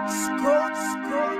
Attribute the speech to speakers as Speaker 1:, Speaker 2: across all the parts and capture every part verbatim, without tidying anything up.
Speaker 1: Scott, Scott.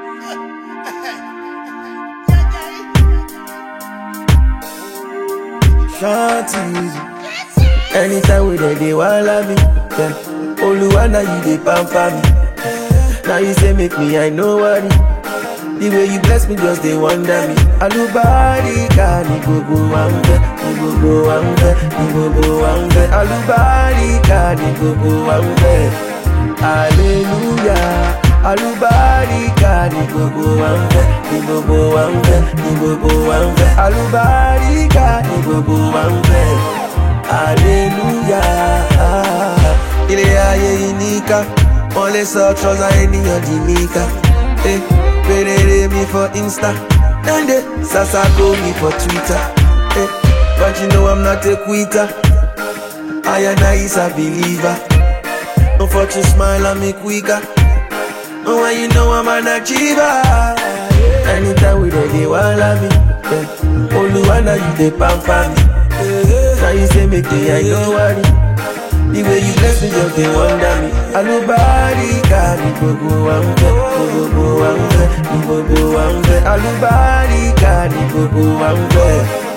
Speaker 1: Shanties. Anytime we dey dey wala me, yeah. Oluwa na you dey pamper me. Now you say make me I know worry. The way you bless me just dey wonder me. Alubarika ni gbogbo wa ń fẹ́, ni gbogbo wa ń fẹ́, ni gbogbo wa ń fẹ́. Alubarika ni gbogbo wa ń fẹ́. Hallelujah. Alubarika ni gbogbo wa ń fẹ́, ni gbogbo wa ń fẹ́, ni gbogbo wa ń fẹ́. Alubarika ni gbogbo wa ń fẹ́. Hallelujah. Ilé ayé yìí níkà, wọ́n lè sọ trọ́sà ènìyàn di níkà. Eh, perere me for Insta, and they sasako me for Twitter. Eh, but you know I'm not a quitter. I and I is a believer. Don't fuck you smile and make quicker. Oh, when you know I'm an achiever. Anytime we dey dey wala me, yeah. Oluwa na you dey pamper me. Now you say make me I no worry. The way you bless me just dey wonder me. Alubarika ni gbogbo wa ń fẹ́, ni gbogbo wa ń fẹ́, ni gbogbo wa ń fẹ́. Alubarika ni gbogbo wa ń fẹ́.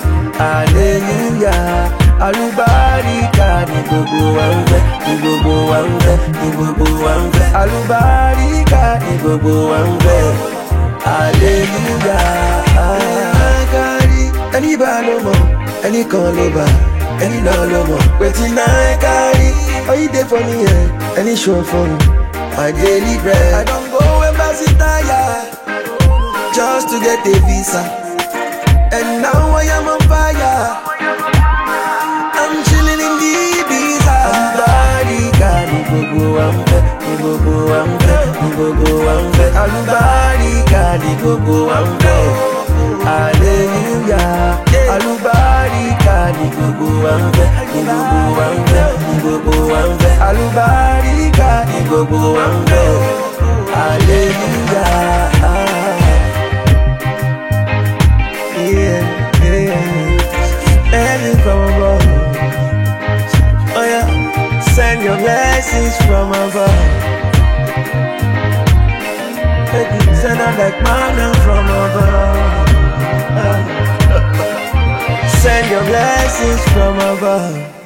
Speaker 1: Hallelujah. Alubarika ni gbogbo wa ń fẹ́, ni gbogbo wa ń fẹ́, ni gbogbo wa ń fẹ́. Alubarika ni gbogbo wa ń fẹ́. Hallelujah. Ẹni bá ló mọ̀, ẹni kan ló bá, ẹni náà ló mọ̀. Wetin I carry, oh you dey for me, yeah. Any show for me, my daily bread. I don't go embassy tire, just to get a visa. And now I am on fire. I'm chilling in the Ibiza. Alubarika ni gbogbo wa ń fẹ́, ni gbogbo wa ń fẹ́, ni gbogbo wa ń fẹ́. Alubarika ni gbogbo wa ń fẹ́. Hallelujah. Alubarika ni gbogbo wa ń fẹ́, ni gbogbo wa ń fẹ́, ni gbogbo wa ń fẹ́. Alubarika ni gbogbo wa ń fẹ́. Hallelujah. Yeah, yeah. Anything from above. Oh yeah, send your blessings from above. Send out like manna from above. Send your blessings from above.